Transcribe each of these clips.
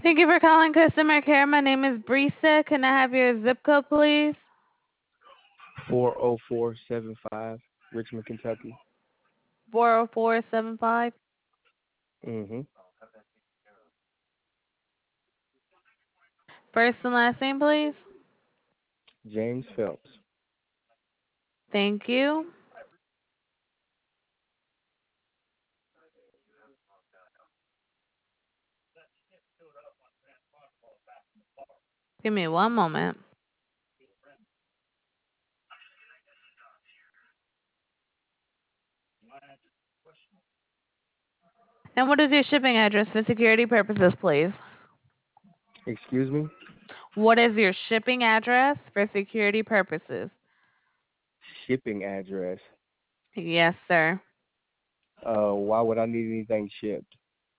Thank you for calling customer care. My name is Brisa. Can I have your zip code, please? 40475, Richmond, Kentucky. 40475. Mm-hmm. First and last name, please. James Phelps. Thank you. Give me one moment. And what is your shipping address for security purposes, please? Excuse me? What is your shipping address for security purposes? Shipping address. Yes, sir. Why would I need anything shipped?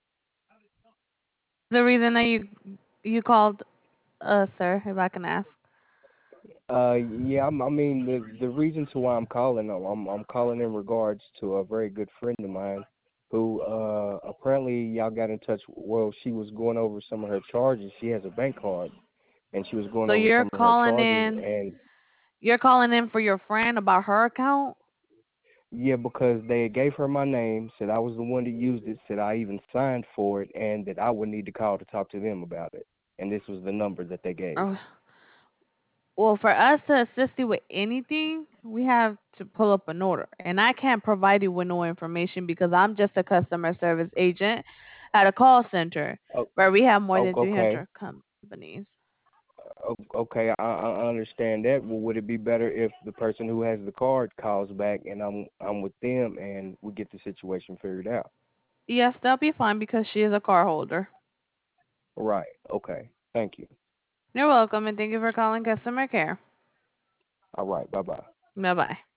The reason that you called, sir, if I can ask. Yeah, I mean, the reason to why I'm calling, I'm calling in regards to a very good friend of mine who, apparently y'all got in touch. Well, she was going over some of her charges. She has a bank card, and she was going So over you're some of her calling charges, in. and You're calling in for your friend about her account. yeah, because they gave her my name, said I was the one that used it, said I even signed for it, and that I would need to call to talk to them about it. And this was the number that they gave. Oh, well, for us to assist you with anything, we have to pull up an order. And I can't provide you with no information because I'm just a customer service agent at a call center Oh, where we have more than okay, 300 companies. okay, I understand that. Well, would it be better if the person who has the card calls back and I'm with them and we get the situation figured out? Yes, that'll be fine because she is a car holder. Right. Okay. Thank you. You're welcome and thank you for calling customer care. All right. Bye bye. Bye bye.